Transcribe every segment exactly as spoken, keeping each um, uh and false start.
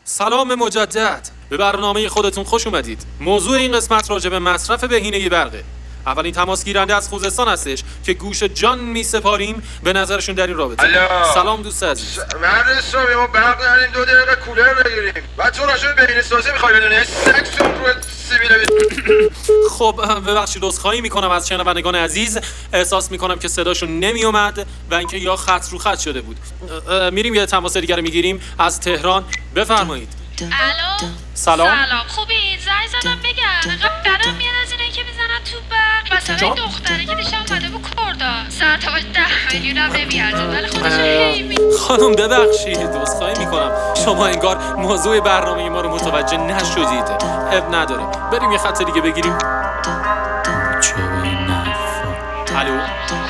سلام مجدد. به برنامه خودتون خوش اومدید. موضوع این قسمت راجع به مصرف بهینه برقه. اولین تماس گیرنده از خوزستان هستش که گوش جان می سپاریم به نظرشون در این رابطه. الو. سلام دوست عزیز. مرد صبحی ما برق نداریم، دو دقیقه کولر بگیریم. بعد تو راجع به بهینه سازی میخوای بدونی؟ سکسون رو سیبیل. خب ببخشید عذرخواهی میکنم از شنوندگان عزیز. احساس میکنم که صداشون نمی اومد و اینکه یا خط رو خط شده بود. میریم یه تماس دیگه رو میگیریم از تهران. بفرمایید. الو. سلام. سلام. خوبی؟ زنگ زدم بگم. بدم میاد از اینایی که میزنن تو برق. مثلا این دختره که دیشب اومده بود کردا. ساعتاش ده میلیون هم نمیارزه ولی خودش هی. خانم ببخشید عذرخواهی میکنم. شما انگار موضوع برنامه ما رو متوجه نشدید. اب نداره. بریم یه خط دیگه بگیریم. چه به این نفر؟ الو.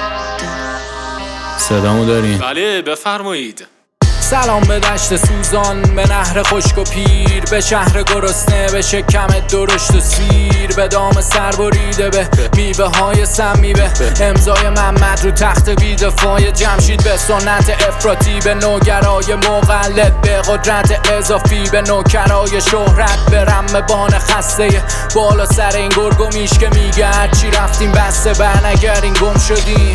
صدامو دارین؟ بله بفرمایید. سلام به دشت سوزان، به نهر خشک و پیر، به شهر گرسنه، به شکم درشت و سیر، به دام سر بریده، به میوه های سمی، به امضای محمد رو تخت بیدفاع جمشید، به سنت افراطی، به نوگرای مقلد، به قدرت اضافی، به نوکرای شهرت، به رمبان خسته بالا سر این گرگ و میش که میگه هرچی رفتیم بسته برنگردین گم شدیم.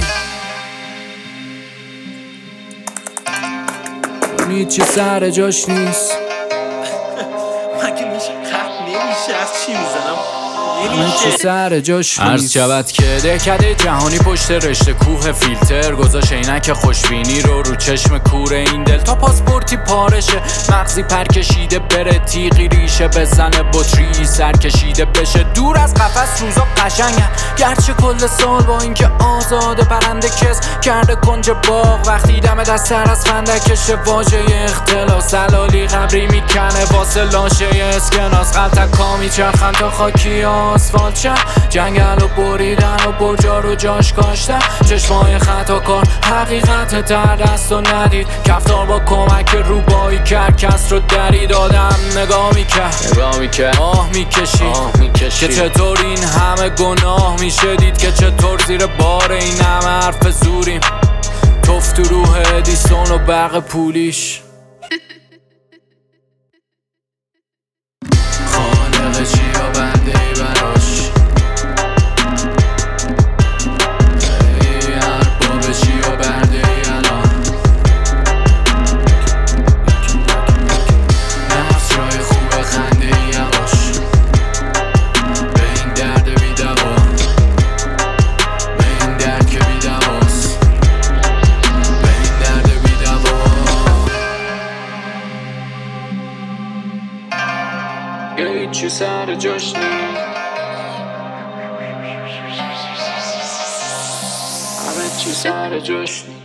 هیچی سر جاش نیست. مگه میشه خط نمیشه از چی میزنم؟ هیچی سر جاش نیست. عرض شود که دهکده جهانی پشت رشته کوه فیلتر گذاشت عینک خوشبینی رو رو چشم کوره این دل تا پاسپورتی پارشه، مغزی پرکشیده بره تیغی ریشه بزنه بطری سرکشیده بشه دور از قفس. روزا قشنگن گرچه کل سال با اینکه آزاده پرنده کس کرده کنج باغ وقتی دم دست تر از فندکشه واژه اختلاس علالی قبری میکنه واسه لاشه اسکناس قلتکا میچرخن تا خاکی آسفالت شد جنگل و بریدن و برجا رو جاش کاشتن چشمای خطا کار حقیقت تر دست و ندید کفتار با کمک روبایی کرد کس رو درید آدم نگاه میکرد نگاه میکرد آه میکشید که چطور این همه گناه میشه دید که چطور زیر بار این همه حرف زوریم توف تو روح ادیسون و برق پولیش. خالق چیا بنده ای براش ای ارباب چیا بنده ای الان نفس جای خوب خنده ای یواش به این درد بی دوا به این درد که بی دواست به این درد بی دوا. هیچی سر جاش نیست. همه چی سر جاش نیست.